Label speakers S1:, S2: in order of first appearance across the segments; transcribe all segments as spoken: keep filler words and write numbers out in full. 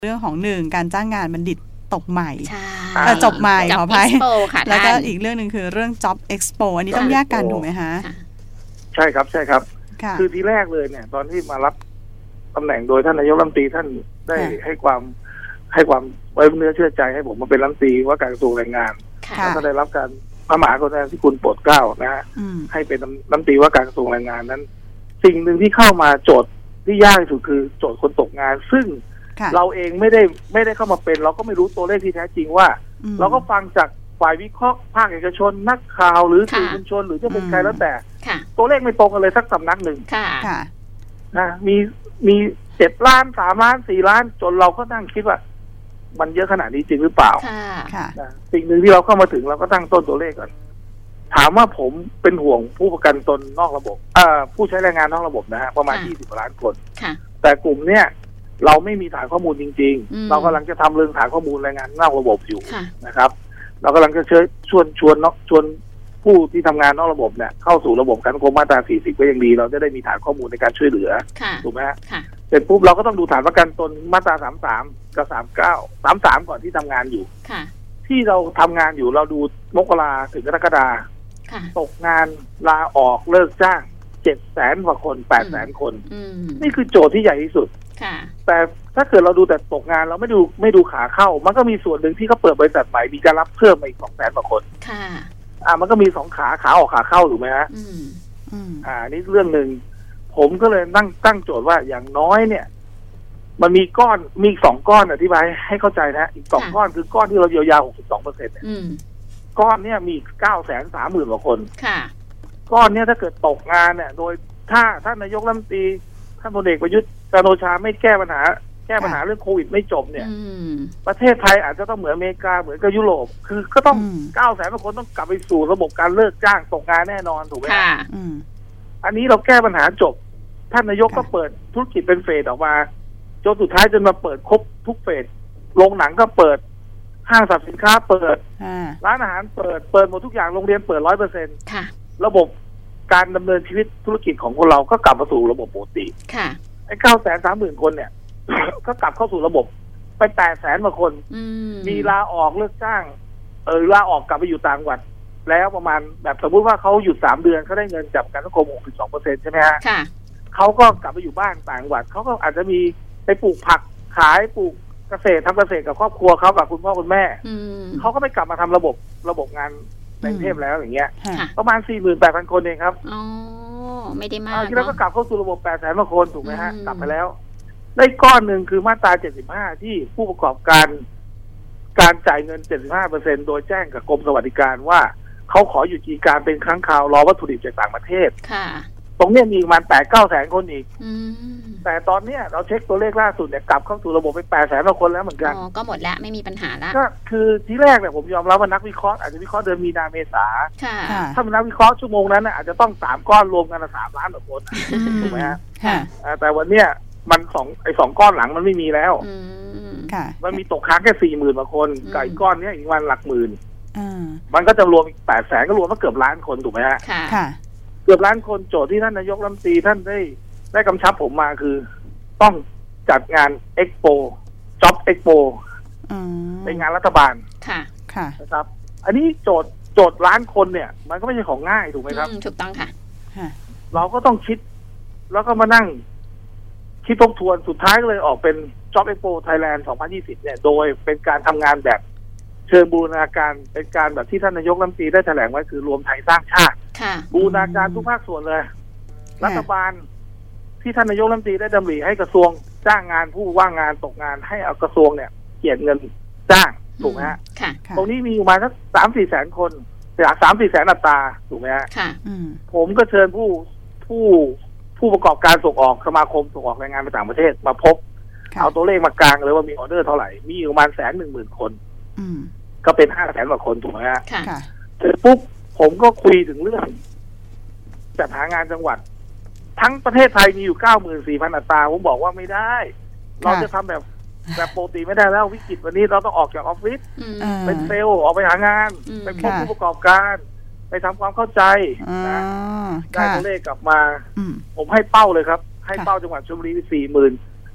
S1: เรื่องของหนึ่งการจ้างงานบัณฑิตตกใหม่จบใหม่ขออภัยแล้วก็อีกเรื่องนึงคือเรื่อง Job Expo อันนี้ต้องแยกกันถูกไหมคะ
S2: ใช่ครับใช่ครับคือทีแรกเลยเนี่ยตอนที่มารับตำแหน่งโดยท่านนายกรัฐมนตรีท่านได้ให้ความให้ความไว้เนื้อเชื่อใจให้ผมมาเป็นรัฐมนตรีว่าการกระทรวงแรงงานแล้วก็ได้รับการพระมหากรุณาธิคุณโปรดเกล้านะฮะให้เป็นรัฐมนตรีว่าการกระทรวงแรงงานนั้น สิ่งหนึ่งที่เข้ามาโจทย์ที่ยากที่สุดคือโจทย์คนตกงานซึ่งเราเองไม่ได้ไม่ได้เข้ามาเป็นเราก็ไม่รู้ตัวเลขที่แท้จริงว่าเราก็ฟังจากฝ่ายวิเคราะห์ภาคเอกชนนักข่าวหรือสื่อมวลชนหรือจะเป็นใครแล้วแต่ตัวเลขไม่ตรงกันเลยสักสำนักหนึ่งนะมีมีเจ็ดล้านสามล้านสี่ล้านจนเราก็นั่งคิดว่ามันเยอะขนาดนี้จริงหรือเปล่าสิ่งหนึ่งที่เราเข้ามาถึงเราก็ตั้งต้นตัวเลขก่อนถามว่าผมเป็นห่วงผู้ประกันตนนอกระบบเอ่อผู้ใช้แรงงานนอกระบบนะฮะประมาณยี่สิบล้านคนแต่กลุ่มเนี้ยเราไม่มีฐานข้อมูลจริงๆเรากำลังจะทำเรื่องฐานข้อมูลแรงงานนอกระบบอยู่นะครับเรากำลังจะเชิญชวนชวนนอกชวนผู้ที่ทำงานนอกระบบเนี่ยเข้าสู่ระบบการคมมาตราสี่สิบก็ยังดีเราจะได้มีฐานข้อมูลในการช่วยเหลือถูกไหมฮะเสร็จปุ๊บเราก็ต้องดูฐานประกันตนมาตราสามสามกับสามเก้าสามสามก่อนที่ทำงานอยู่ที่เราทำงานอยู่เราดูมกราถึงกรกฎาตกงานลาออกเลิกจ้างเจ็ดแสนกว่าคนแปดแสนคนนี่คือโจทย์ที่ใหญ่ที่สุดแต่ถ้าเกิดเราดูแต่ตกงานเราไม่ดูไม่ดูขาเข้ามันก็มีส่วนหนึ่งที่เขาเปิดบริษัทใหม่มีการรับเพิ่มมาอีกสองแสนกว่าคนอ่ามันก็มีสองขาขาออกขาเข้าถูกไหมฮะอ่านี่เรื่องหนึ่งผมก็เลยตั้งตั้งโจทย์ว่าอย่างน้อยเนี่ยมันมีก้อนมีสองก้อนอธิบายให้เข้าใจนะอีกสองก้อนคือก้อนที่เราเยียวยาหกสิบสองเปอร์เซ็นต์เนี่ยก้อนเนี้ยมีเก้าแสนสามหมื่นกว่าคนก้อนเนี้ยถ้าเกิดตกงานเนี่ยโดยถ้าท่านนายกรัฐมนตรีท่านพลเอกประยุทธ์จันทร์โอชาไม่แก้ปัญหาแก้ปัญหาเรื่องโควิดไม่จบเนี่ยประเทศไทยอาจจะต้องเหมือนอเมริกาเหมือนกับยุโรปคือก็ต้องเก้าแสนกว่าคนต้องกลับไปสู่ระบบการเลิกจ้างตกงานแน่นอนถูกไหมค่ะอันนี้เราแก้ปัญหาจบท่านนายกก็เปิดธุรกิจเป็นเฟสออกมาจนสุดท้ายจนมาเปิดครบทุกเฟสโรงหนังก็เปิดห้างสรรพสินค้าเปิดร้านอาหารเปิดเปิดหมดทุกอย่างโรงเรียนเปิดร้อยเปอร์เซ็นต์ระบบการดำเนินชีวิตธุรกิจของคนเราก็กลับมาสู่ระบบปกติไอ้เก้าแสนสามหมื่นคนเนี่ย ก็กลับเข้าสู่ระบบไปแปดแสนกว่าคนมีลาออกเลิกจ้างเออลาออกกลับไปอยู่ต่างจังหวัดแล้วประมาณแบบสมมติว่าเขาหยุดสามเดือนเขาได้เงินจากการสังคมหกสิบสองเปอร์เซ็นต์ใช่ไหมฮะเขาก็กลับไปอยู่บ้านต่างจังหวัดเขาก็อาจจะมีไปปลูกผักขายปลูกเกษตรทำเกษตรกับครอบครัวเขากับคุณพ่อคุณแม่เขาก็ไม่กลับมาทำระบบระบบงานในกรุงเทพแล้วอย่างเงี้ยประมาณ สี่หมื่นแปดพัน คนเองครับ
S3: อ๋อไม่ได้มาก
S2: ที่แล้วก็กลับเข้าสู่ระบบ แปดแสนกว่าคนถูกไหมฮะกลับไปแล้วได้ก้อนหนึ่งคือมาตราเจ็ดสิบห้าที่ผู้ประกอบการการจ่ายเงิน เจ็ดสิบห้าเปอร์เซ็นต์ โดยแจ้งกับกรมสวัสดิการว่าเขาขอหยุดกิจการเป็นครั้งคราวรอวัตถุดิบจากต่างประเทศค่ะตรงนี้มีประมาณ แปดถึงเก้า แสนคนอีกแต่ตอนเนี้ยเราเช็คตัวเลขล่าสุดเนี่ยกลับเข้าสู่ระบบไปแปดแสนกว่าคนแล้วเหมือนกัน
S3: อ๋อก็หมดแล้วไม่มีปัญหาแล้ว
S2: ก็คือที่แรกเนี่ยผมยอมรับว่านักวิเคราะห์อาจจะวิเคราะห์เดือนมีนาเมษาถ้าเป็นนักวิเคราะห์ชั่วโมงนั้นอาจจะต้องสามก้อนรวมกันสามล้านกว่าคนถูกไหมฮะแต่วันเนี้ยมันสองไอ้สองก้อนหลังมันไม่มีแล้วมันมีตกค้างแค่สี่หมื่นกว่าคนกับอีกก้อนเนี้ยอีกวันหลักหมื่นมันก็จะรวมอีกแปดแสนก็รวมก็เกือบล้านคนถูกไหมฮะเกือบล้านคนโจทย์ที่ท่านนายกรัฐมนตรีท่านได้ได้กำชับผมมาคือต้องจัดงานเอ็กโปจ็อบเอ็กโปเป็นงานรัฐบาลค่ะค่ะนะครับอันนี้โจทย์โจทย์ล้านคนเนี่ยมันก็ไม่ใช่ของง่ายถูกไหมครับ
S3: ถูกต้องค่ะ
S2: เราก็ต้องคิดแล้วก็มานั่งคิดทบทวนสุดท้ายก็เลยออกเป็น Job Expo Thailand สองพันยี่สิบเนี่ยโดยเป็นการทำงานแบบเชิงบูรณาการเป็นการแบบที่ท่านนายกรัฐมนตรีได้แถลงไว้คือรวมไทยสร้างชาติบูรณาการทุกภาคส่วนเลยรัฐบาลที่ท่านนายกรัฐมนตรีได้ดำริให้กระทรวงจ้างงานผู้ว่างงานตกงานให้เอากระทรวงเนี่ยเกียรติเงินจ้างถูกไหมฮะตรงนี้มีประมาณสักสามสี่แสนคนจากสามสี่แสนอัตราถูกไหมฮะผมก็เชิญผู้ผู้ผู้ประกอบการส่งออกสมาคมส่งออกแรงงานไปต่างประเทศมาพบเอาตัวเลขมากลางเลยว่ามีออเดอร์เท่าไหร่มีประมาณแสนหนึ่งหมื่นคนก็เป็นห้าแสนกว่าคนถูกไหมฮะเสร็จปุ๊บผมก็คุยถึงเรื่องจัดหางานจังหวัดทั้งประเทศไทยมีอยู่ เก้าหมื่นสี่พัน อัตราผมบอกว่าไม่ได้เราจะทำแบบแบบปกติไม่ได้แล้ววิกฤตวันนี้เราต้องออกจากออฟฟิศเป็นเซลล์ออกไปหางานไปพบผู้ประกอบการไปทำความเข้าใจนะได้ตัวเลขกลับมาผมให้เป้าเลยครับให้เป้าจังหวัดชลบุรีสี่หมื่น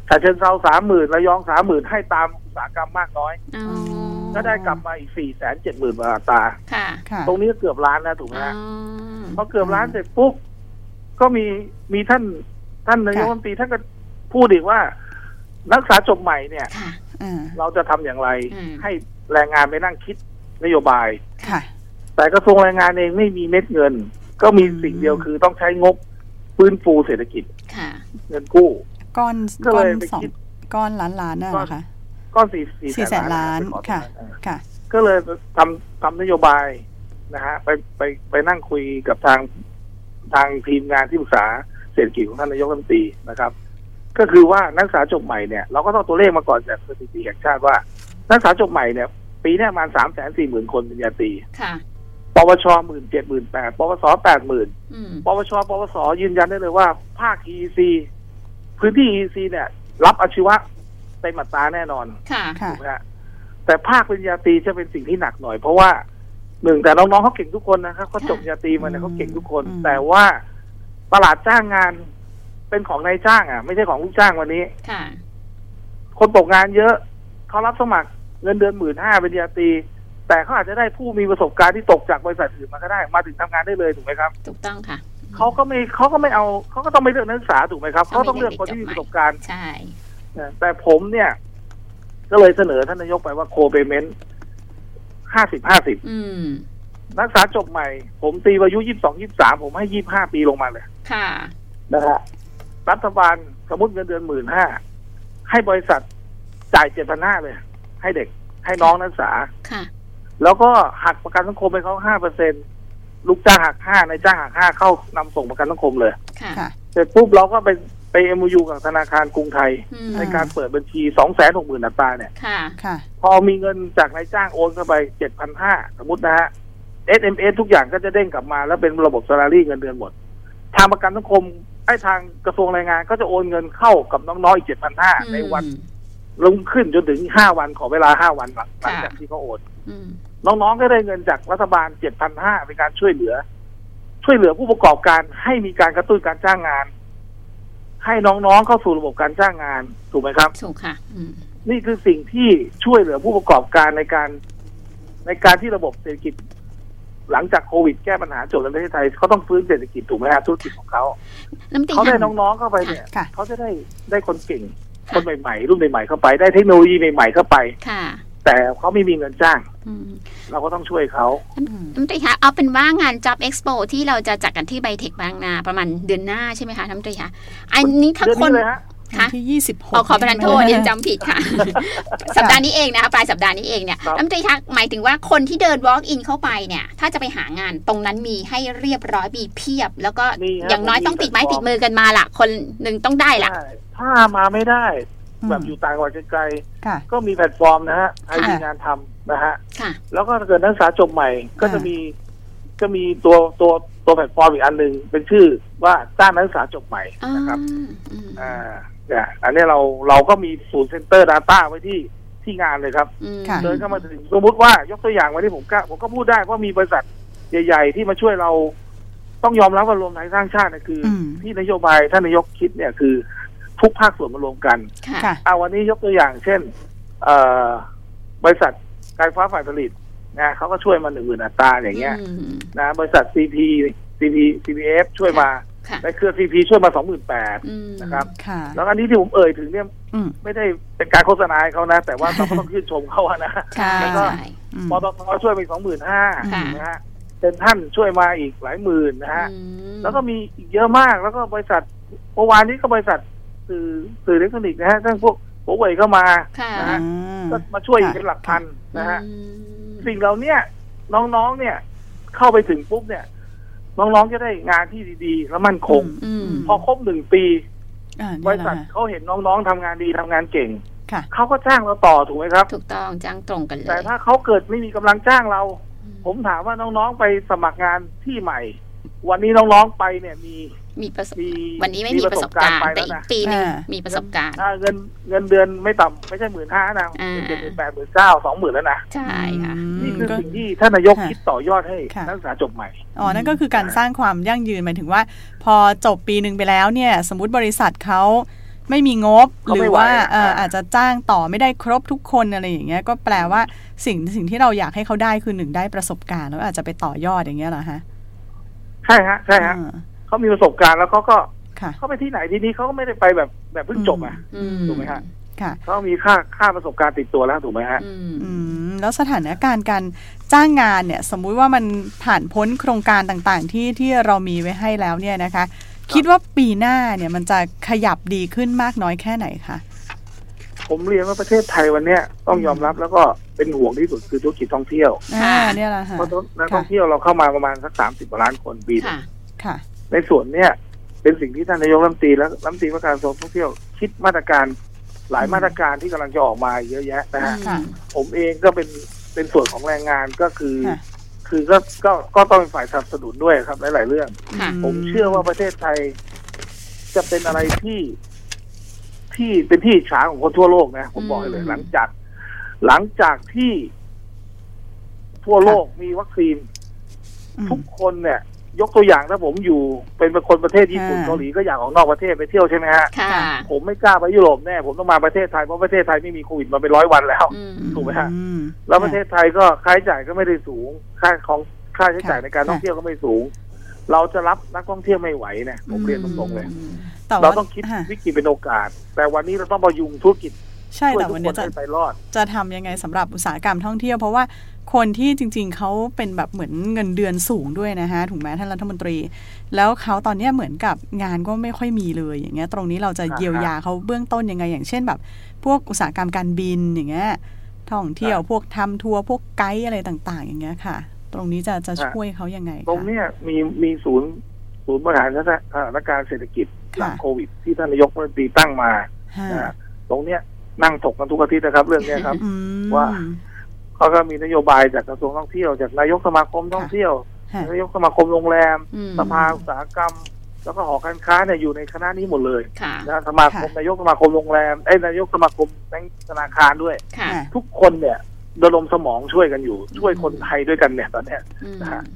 S2: ฉะเชิงเทราสามหมื่นระยองสามหมื่นให้ตามอุตสาหกรรมมากน้อยก็ได้กลับมาอีกสี่แสนเจ็ดหมื่นบาทตาตรงนี้เกือบล้านนะถูกไหมฮะพอเกือบล้านเสร็จปุ๊บก็มีมีท่านท่านนายกรัฐมนตรีท่านก็พูดอีกว่านักศึกษาจบใหม่เนี่ยเราจะทำอย่างไรให้แรงงานไปนั่งคิดนโยบายแต่กระทรวงแรงงานเองไม่มีเม็ดเงินก็มีสิ่งเดียวคือต้องใช้งบฟื้นฟูเศรษฐกิจเงินกู้
S1: ก้อนก้อนสองก้อนล้านล้านน่ะนะคะ
S2: ก้อนสี่สี่
S1: แสนล้านค่ะค่ะ
S2: ก็เลยทำทำนโยบายนะฮะไปไปไปนั่งคุยกับทางทางทีมงานที่ปรึกษาเศรษฐกิจของท่านนายกรัฐมนตรีนะครับก็คือว่านักศึกษาจบใหม่เนี่ยเราก็ต้องตัวเลขมาก่อนจากสถิติแห่งชาติว่านักศึกษาจบใหม่เนี่ยปีนี้ประมาณสามแสนสี่หมื่นคนปริญญาตรีปวชหมื่นเจ็ดหมื่นแปดปวสแปดหมื่นปวชปวสยืนยันได้เลยว่าภาค อี อี ซี พื้นที่ อี อี ซี เนี่ยรับอาชีวะเต็มอัตราแน่นอนถูกไหมฮะแต่ภาคปริญญาตรีจะเป็นสิ่งที่หนักหน่อยเพราะว่าหนึ่งแต่น้องๆเขาเก่งทุกคนนะครับเขาจบปริญญาตรีมาเนี่ยเขาเก่งทุกคนแต่ว่าตลาดจ้างงานเป็นของนายจ้างอ่ะไม่ใช่ของลูกจ้างวันนี้คนตกงานเยอะเขารับสมัครเงินเดือนหมื่นห้าปริญญาตรีแต่เขาอาจจะได้ผู้มีประสบการณ์ที่ตกจากบริษัทอื่นมาก็ได้มาถึงทำงานได้เลยถูกไหมครับ
S3: ถูกต้องค่ะ
S2: เขาก็ไม่เขาก็ไม่เอาเขาก็ต้องไม่เลือกนักศึกษาถูกไหมครับเขาต้องเลือกคนที่มีประสบการณ์
S3: ใช่
S2: แต่ผมเนี่ยก็เลยเสนอท่านนายกไปว่าโคเปเมนต์ห้าสิบห้าสิบนักศึกษาจบใหม่ผมตีอายุยี่สิบสองยี่สิบสามผมให้ยี่สิบห้าปีลงมาเลย
S3: ค่ะ
S2: นะฮะรัฐบาลสมมติเงินเดือนหมื่นห้าให้บริษัทจ่ายเจ็ดพันห้าเลยให้เด็กให้น้องนักศึกษา
S3: ค่ะ
S2: แล้วก็หักประกันสังคมไปเขาห้าเปอร์เซ็นต์ลูกจ้างหักห้านายจ้างหักห้าเข้านำส่งประกันสังคมเลย
S3: ค่ะ
S2: เสร็จปุ๊บเราก็ไปไป เอ็ม โอ ยู กับธนาคารกรุงไทยในการเปิดบัญชีสองแสนหกหมื่นอัตราเนี่ย
S3: ค่ะ
S2: พอมีเงินจากนายจ้างโอนเข้าไปเจ็ดพันห้าสมมตินะฮะ เอส เอ็ม เอส ทุกอย่างก็จะเด้งกลับมาแล้วเป็นระบบ salary เงินเดือนหมดทางประกันสังคมไอ้ทางกระทรวงแรงงานก็จะโอนเงินเข้ากับน้องๆอีกเจ็ดพันห้าในวันลงขึ้นจนถึงห้าวันขอเวลาห้าวันหลังจากที่เขาโอนน้องๆก็ได้เงินจากรัฐบาล เจ็ดพันห้าร้อย เป็นการช่วยเหลือช่วยเหลือผู้ประกอบการให้มีการกระตุ้นการจ้างงานให้น้องๆเข้าสู่ระบบการจ้างงานถูกไหมครับ
S3: ถูกค่ะ
S2: นี่คือสิ่งที่ช่วยเหลือผู้ประกอบการในการในการที่ระบบเศรษฐกิจหลังจากโควิดแก้ปัญหาจบในประเทศไทยเขาต้องฟื้นเศรษฐกิจถูกไหมฮะธุรกิจของเขาเขาได้น้องๆเข้าไปเนี่ยเขาจะได้ได้คนเก่งคนใหม่ๆรุ่นใหม่ๆเข้าไปได้เทคโนโลยีใหม่ๆเข้าไปแต่เขาไม่มีเงินจ้างเราก็ต้องช่วยเขา
S3: น้ำตรีคะเอาเป็นว่างาน Job Expo ที่เราจะจัดกันที่ไบเทคบางนาประมาณเดือนหน้าใช่ไหมคะน้ำตรีคะอันนี้ถ้าคน
S1: ค่ะที่ยี่สิบหก
S3: ขอประทานโทษเรียนจำผิดค่ะสัปดาห์นี้เองนะคะปลายสัปดาห์นี้เองเนี่ยน้ำตรีคะหมายถึงว่าคนที่เดิน walk in เข้าไปเนี่ยถ้าจะไปหางานตรงนั้นมีให้เรียบร้อยมีเพียบแล้วก็อย่างน้อยต้องติดไม้ติดมือกันมาละคนหนึ่งต้องได้ละ
S2: ถ้ามาไม่ได้แบบอยู่ต่างจังหวัดไกลๆก็มีแพลตฟอร์มนะฮะให้มีงานทำนะฮะแล้วก็ถ้าเกิดนักศึกษาจบใหม่ก็จะมีก็มีตัวตัวตัวแพลตฟอร์มอีกอันหนึ่งเป็นชื่อว่าจ้างนักศึกษาจบใหม่นะครับอ่าเนี่ยอันนี้เราเราก็มีศูนย์เซ็นเตอร์ Data ไว้ที่ที่งานเลยครับเดินเข้ามาถึงสมมติว่ายกตัวอย่างวันที่ผมก็ผมก็พูดได้ว่ามีบริษัทใหญ่ๆที่มาช่วยเราต้องยอมรับว่ารวมไทยสร้างชาตินะคือที่นโยบายท่านนายกคิดเนี่ยคือทุกภาคส่วนมารวมกันเอาวันนี้ยกตัวอย่างเช่นบริษัทการไฟฟ้าฝ่ายผลิตนะเขาก็ช่วยมาหนึ่งหมื่นอัตราอย่างเงี้ยนะบริษัท ซี พี ซี พี ซี พี เอฟ ช่วยมาในเครือ ซี พี ช่วยมา สองหมื่นแปดพัน นะครับแล้วอันนี้ที่ผมเอ่ยถึงเนี่ยไม่ได้เป็นการโฆษณาให้เขานะแต่ว่าเราก็ต้องชื่นชมเขานะแล้วก็ปตท.ช่วยไป สองหมื่นห้าพัน นะฮะเซ็นทรัลช่วยมาอีกหลายหมื่นนะฮะแล้วก็มีอีกเยอะมากแล้วก็บริษัทเมื่อวานนี้ก็บริษัทสื่อสื่ออิเล็กทรอนิกส์นะฮะทั้งพวกโอเว่ยเข้ามานะฮะก็มาช่วยอีกเป็นหลักพันนะฮะสิ่งเหล่านี้น้องๆเนี่ยเข้าไปถึงปุ๊บเนี่ยน้องๆจะได้งานที่ดีๆแล้วมั่นคงพอครบหนึ่งปีบริษัทเขาเห็นน้องๆทำงานดีทำงานเก่งเขาก็จ้างเราต่อถูกไหมครับ
S3: ถูกต้องจ้างตรงกันเลย
S2: แต่ถ้าเขาเกิดไม่มีกำลังจ้างเราผมถามว่าน้องๆไปสมัครงานที่ใหม่วันนี้น้องๆไปเนี่ยมี
S3: มีประสบวันนี้ไม่มีประสบการณ์แต่อีกปีนึงมีประสบการณ์
S2: เงินเงินเดือนไม่ต่ำไม่ใช่หมื่นห้านะเจ็ดหมื่นแปดหมื่นเก้าสองหมื่นแล้วนะ
S3: ใช่ค่ะ
S2: นี่คือสิ่งที่ท่านนายกคิดต่อยอดให้นักศึกษาจบใหม่
S1: อ๋อนั่นก็คือการสร้างความยั่งยืนหมายถึงว่าพอจบปีนึงไปแล้วเนี่ยสมมุติบริษัทเขาไม่มีงบหรือว่าเอ่ออาจจะจ้างต่อไม่ได้ครบทุกคนอะไรอย่างเงี้ยก็แปลว่าสิ่งสิ่งที่เราอยากให้เขาได้คือหนึ่งได้ประสบการณ์แล้วอาจจะไปต่อยอดอย่างเงี้ยเหรอฮะ
S2: ใช่ฮะใช่ฮะเขามีประสบการณ์แล้วเขาก็เขาไปที่ไหนที่นี้เขาก็ไม่ได้ไปแบบแบบเพิ่งจบอ่ะถูกไหมฮะเขามีค่าค่าประสบการณ์ติดตัวแล้วถูกไหมฮะ
S1: อืมแล้วสถานการณ์การจ้างงานเนี่ยสมมุติว่ามันผ่านพ้นโครงการต่างๆที่ที่เรามีไว้ให้แล้วเนี่ยนะคะคิดว่าปีหน้าเนี่ยมันจะขยับดีขึ้นมากน้อยแค่ไหนคะ
S2: ผมเรียนว่าประเทศไทยวันนี้ต้องยอมรับแล้วก็เป็นห่วงที่สุดคือธุรกิจท่องเที่ยว
S1: อ่าเนี่ยแหละค่ะ
S2: เพราะนักท่องเที่ยวเราเข้ามาประมาณสักสามสิบล้านคนปีนึง
S1: ค่ะ
S2: ในส่วนเนี้ยเป็นสิ่งที่ท่านนายกรัฐมนตรีและรัฐมนตรีว่าการกระทรวงท่องเที่ยวคิดมาตรการหลายมาตรการที่กำลังจะออกมาเยอะแยะนะฮะผมเองก็เป็นเป็นส่วนของแรงงานก็คือคือก็ก็ก็ต้องเป็นฝ่ายสนับสนุนด้วยครับหลายๆเรื่องผมเชื่อว่าประเทศไทยจะเป็นอะไรที่ที่เป็นที่อิจฉาของคนทั่วโลกนะผมบอกเลยหลังจากหลังจากที่ทั่วโลกมีวัคซีนทุกคนเนี่ยยกตัวอย่างถ้าผมอยู่เป็นคนประเทศญี่ปุ่นเกาหลีก็อยากออกนอกประเทศไปเที่ยวใช่ไหมฮะผมไม่กล้าไปยุโรปแน่ผมต้องมาประเทศไทยเพราะประเทศไทยไม่มีโควิดมาเป็นร้อยวันแล้วถูกไหมฮะแล้วประเทศไทยก็ค่าใช้จ่ายก็ไม่ได้สูงค่าของค่าใช้จ่ายในการท่องเที่ยวก็ไม่สูงเราจะรับนักท่องเที่ยวไม่ไหวเนี่ยผมเรียนตรงๆเลยเราต้องคิดวิกฤตเป็นโอกาสแต่วันนี้เราต้องพยุงธุรกิจ
S1: ใช่แต่วันนี้จะไปรอดจะทำยังไงสำหรับอุตสาหกรรมท่องเที่ยวเพราะว่าคนที่จริงๆเขาเป็นแบบเหมือนเงินเดือนสูงด้วยนะฮะถูกไหมท่านรัฐมนตรีแล้วเขาตอนนี้เหมือนกับงานก็ไม่ค่อยมีเลยอย่างเงี้ยตรงนี้เราจะเยียวยาเขาเบื้องต้นยังไงอย่างเช่นแบบพวกอุตสาหกรรมการบินอย่างเงี้ยท่องเที่ยวพวกทำทัวร์พวกไกด์อะไรต่างๆอย่างเงี้ยค่ะตรงนี้จะจะช่วยเขายังไง
S2: ตรงเนี้ยมีมีศูนย์ศูนย์บริหารสถานการณ์เศรษฐกิจหลังโควิดที่ท่านนายกรัฐมนตรีตั้งมาตรงเนี้ยนั่งถกกันทุกอาทิตย์นะครับเรื่องนี้ครับว่าเขาก็มีนโยบายจากกระทรวงท่องเที่ยวจากนายกสมาคมท่องเที่ยวนายกสมาคมโรงแรมสภาอุตสาหกรรมแล้วก็หอการค้าเนี่ยอยู่ในคณะนี้หมดเลยนะสมาคมนายกสมาคมโรงแรมไอ้นายกสมาคมแบงก์ธนาคารด้วยทุกคนเนี่ยระดมสมองช่วยกันอยู่ช่วยคนไทยด้วยกันเนี่ยตอนนี้นะฮะ